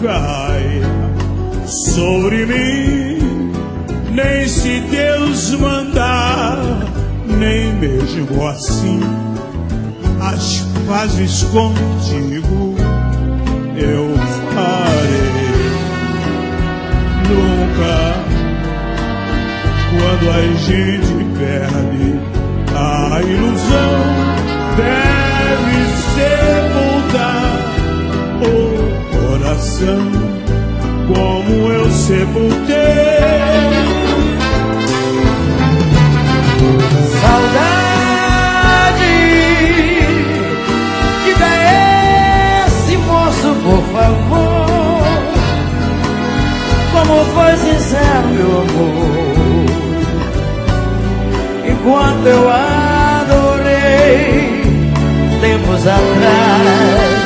caia sobre mim, nem se Deus mandar, nem mesmo assim. As pazes contigo eu farei. Nunca, quando a gente perde a ilusão, deve sepultar o coração como eu sepultei. Saudade, diga esse moço, por favor, como foi sincero, meu amor, enquanto eu adorei tempos atrás.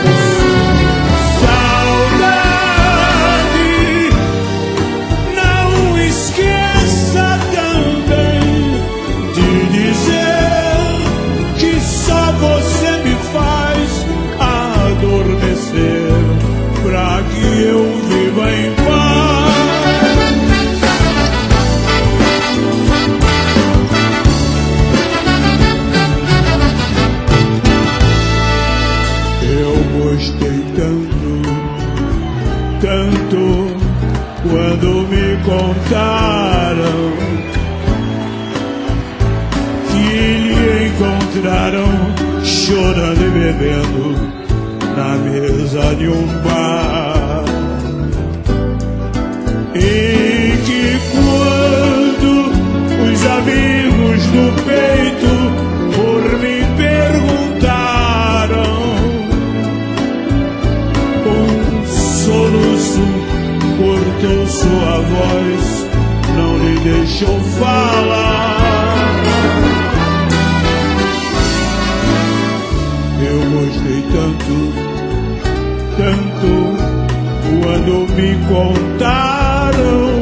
Pra que eu viva em paz. Eu gostei tanto, tanto, quando me contaram que lhe encontraram chorando e bebendo na mesa de um bar, e que quando os amigos do peito por mim perguntaram, um soluço cortou sua voz, não lhe deixou falar. Eu gostei tanto, tanto, quando me contaram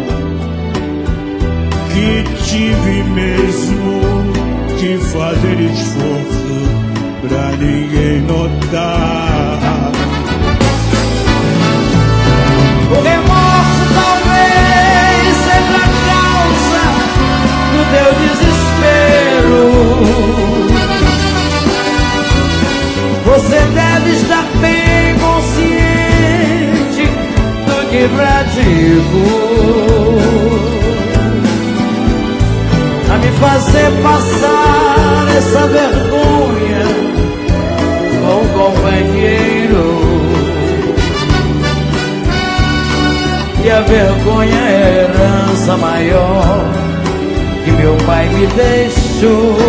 que tive mesmo que fazer esforço pra ninguém notar. O remorso talvez seja a causa do teu desespero. Você deve estar bem consciente do que pratico, a me fazer passar essa vergonha com um companheiro. E a vergonha é a herança maior que meu pai me deixou.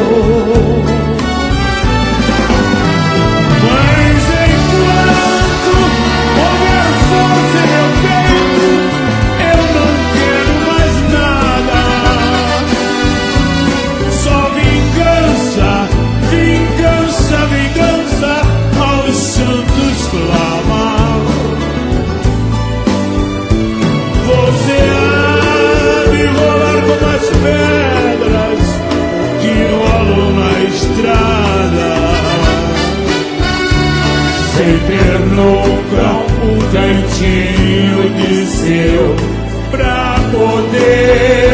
Mas enquanto houver força em meu peito, eu não quero mais nada. Só vingança, vingança, vingança, aos santos clamar. Você há de rolar como as pedras que rolam na estrada, sem ter nunca um cantinho de seu pra poder